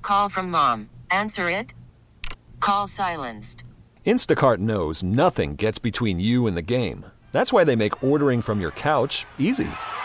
Call from mom. Answer it. Call silenced. Instacart knows nothing gets between you and the game. That's why they make ordering from your couch easy.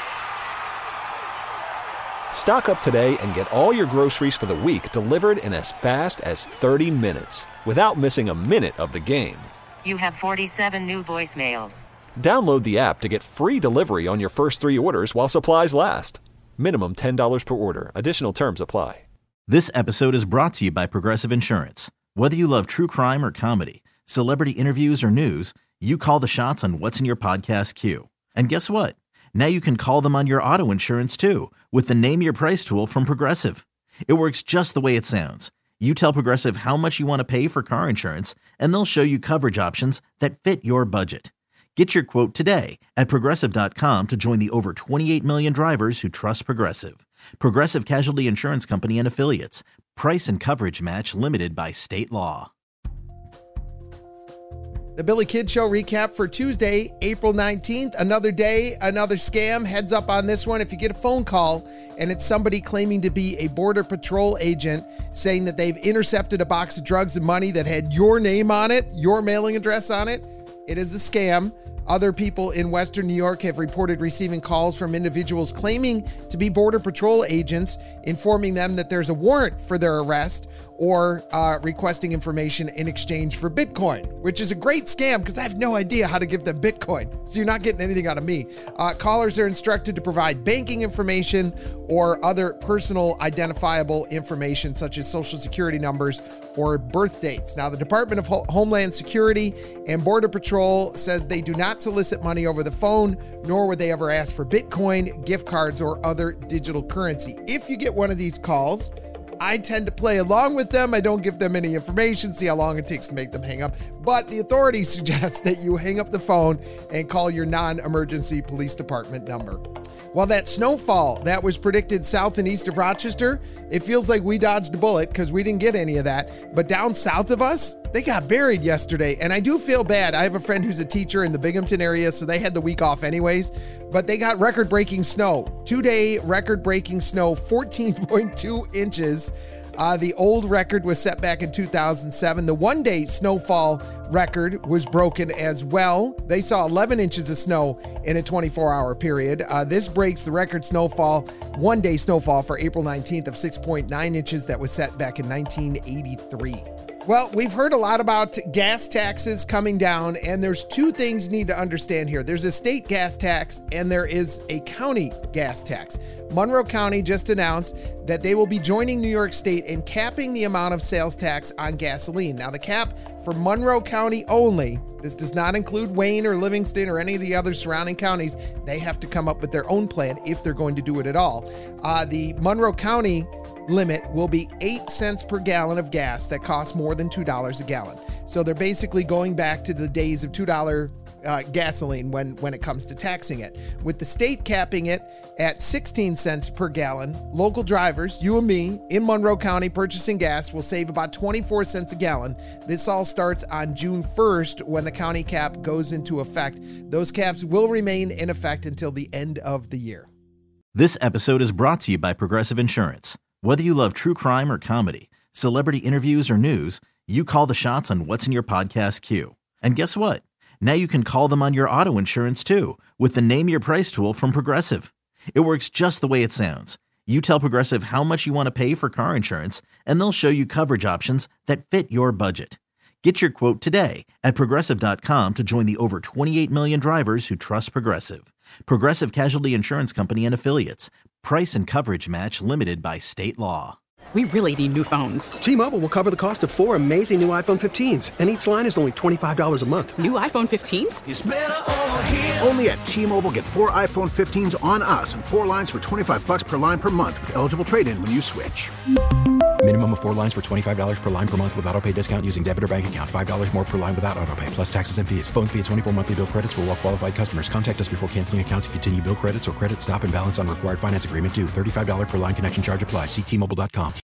Stock up today and get all your groceries for the week delivered in as fast as 30 minutes without missing a minute of the game. You have 47 new voicemails. Download the app to get free delivery on your first 3 orders while supplies last. Minimum $10 per order. Additional terms apply. This episode is brought to you by Progressive Insurance. Whether you love true crime or comedy, celebrity interviews or news, you call the shots on what's in your podcast queue. And guess what? Now you can call them on your auto insurance too with the Name Your Price tool from Progressive. It works just the way it sounds. You tell Progressive how much you want to pay for car insurance, and they'll show you coverage options that fit your budget. Get your quote today at Progressive.com to join the over 28 million drivers who trust Progressive. Progressive Casualty Insurance Company and Affiliates. Price and coverage match limited by state law. The Billy Kidd Show recap for Tuesday, April 19th. Another day, another scam. Heads up on this one. If you get a phone call and it's somebody claiming to be a Border Patrol agent saying that they've intercepted a box of drugs and money that had your name on it, your mailing address on it, it is a scam. Other people in Western New York have reported receiving calls from individuals claiming to be Border Patrol agents, informing them that there's a warrant for their arrest or requesting information in exchange for Bitcoin, which is a great scam because I have no idea how to give them Bitcoin. So you're not getting anything out of me. Callers are instructed to provide banking information or other personal identifiable information such as social security numbers or birth dates. Now, the Department of Homeland Security and Border Patrol says they do not solicit money over the phone, nor would they ever ask for Bitcoin, gift cards, or other digital currency. If you get one of these calls, I tend to play along with them. I don't give them any information, see how long it takes to make them hang up. But the authorities suggest that you hang up the phone and call your non-emergency police department number. Well, that snowfall that was predicted south and east of Rochester, it feels like we dodged a bullet because we didn't get any of that. But down south of us, they got buried yesterday. And I do feel bad. I have a friend who's a teacher in the Binghamton area, so they had the week off anyways. But they got record-breaking snow. 2-day record-breaking snow, 14.2 inches. The old record was set back in 2007. The one-day snowfall record was broken as well. They saw 11 inches of snow in a 24-hour period. This breaks the record snowfall, one-day snowfall for April 19th of 6.9 inches that was set back in 1983. Well, we've heard a lot about gas taxes coming down, and there's two things you need to understand here. There's a state gas tax, and there is a county gas tax. Monroe County just announced that they will be joining New York State in capping the amount of sales tax on gasoline. Now, the cap for Monroe County only, this does not include Wayne or Livingston or any of the other surrounding counties. They have to come up with their own plan if they're going to do it at all. The Monroe County limit will be 8 cents per gallon of gas that costs more than $2 a gallon. So they're basically going back to the days of $2 gasoline when it comes to taxing it. With the state capping it at 16 cents per gallon, local drivers, you and me, in Monroe County purchasing gas will save about 24 cents a gallon. This all starts on June 1st when the county cap goes into effect. Those caps will remain in effect until the end of the year. This episode is brought to you by Progressive Insurance. Whether you love true crime or comedy, celebrity interviews or news, you call the shots on what's in your podcast queue. And guess what? Now you can call them on your auto insurance too with the Name Your Price tool from Progressive. It works just the way it sounds. You tell Progressive how much you want to pay for car insurance, and they'll show you coverage options that fit your budget. Get your quote today at Progressive.com to join the over 28 million drivers who trust Progressive. Progressive Casualty Insurance Company and Affiliates. Price and coverage match limited by state law. We really need new phones. T-Mobile will cover the cost of 4 amazing new iPhone 15s, and each line is only $25 a month. New iPhone 15s? It's better over here. Only at T-Mobile, get 4 iPhone 15s on us and 4 lines for $25 per line per month with eligible trade-in when you switch. Minimum of 4 lines for $25 per line per month with autopay discount using debit or bank account. $5 more per line without autopay, plus taxes and fees. Phone fee at 24 monthly bill credits for well-qualified customers. Contact us before canceling account to continue bill credits or credit stop and balance on required finance agreement due. $35 per line connection charge applies. See T-Mobile.com.